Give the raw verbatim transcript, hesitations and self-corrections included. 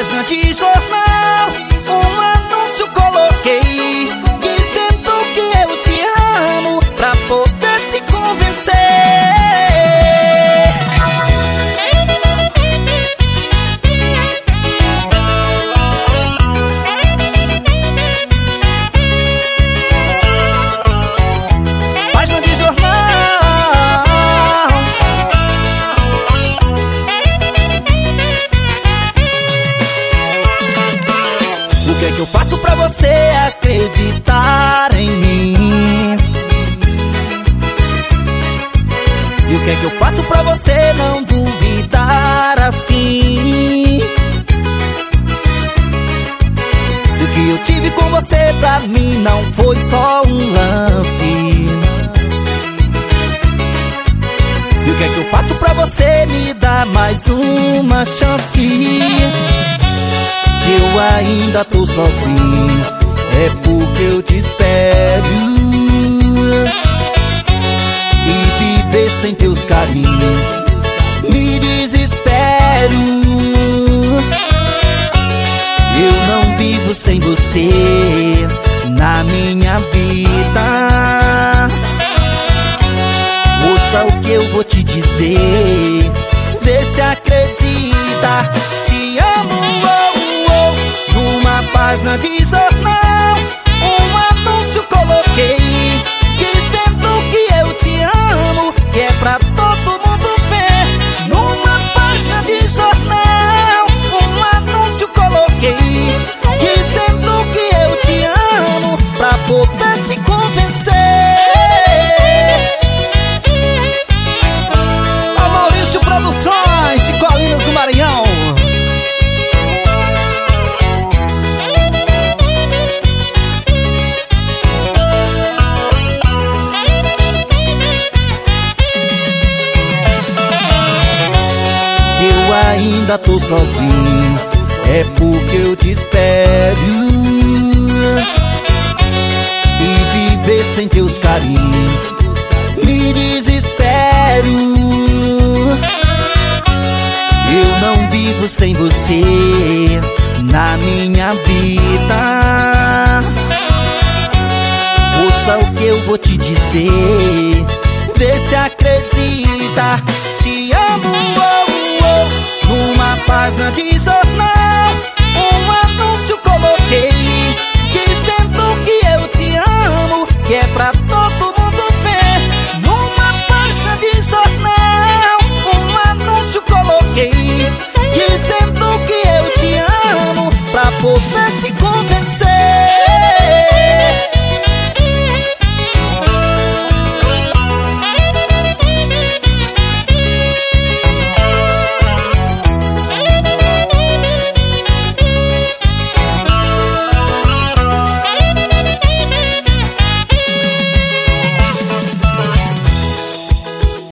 página de jornal, um anúncio coloquei, dizendo que eu te amo, pra poder te convencer. Página de jornal, o que é que eu faço pra você acreditar em mim? E o que é que eu faço pra você não duvidar assim? E o que eu tive com você pra mim não foi só um lance. E o que é que eu faço pra você me dar mais uma chance? Se eu ainda tô sozinho, é porque eu te espero. E viver sem teus carinhos me desespero. Eu não vivo sem você na minha vida. Ouça o que eu vou te dizer, vê se acredita. Te amo, oh, oh. Numa página de jornal, um anúncio coloquei, dizendo que eu te amo, que é pra todo mundo ver. Numa página de jornal, um anúncio coloquei, dizendo que eu te amo, pra poder te convencer. A Maurício Produções e Colinas do Maranhão. Se eu ainda tô sozinho, é porque eu te espero. E viver sem teus carinhos me desespero. Eu não vivo sem você na minha vida. Ouça o que eu vou te dizer, vê se acredita. Te amo, oh, oh, numa página de jornal,